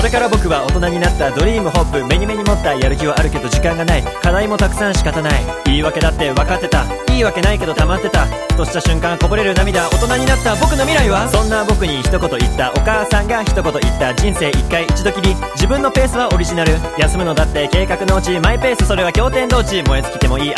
れから僕は大人になった。ドリームホップ目に目に持った。やる気はあるけど時間がない。課題もたくさん仕方ない。言い訳だって分かってた。いいわけないけど溜まってた。ふとした瞬間こぼれる涙。大人になった僕の未来は。そんな僕に一言言った。お母さんが一言言った。人生一回一度きり。自分のペースはオリジナル。休むのだって計画のうち。マイペースそれは経典同地。燃え尽きてもいい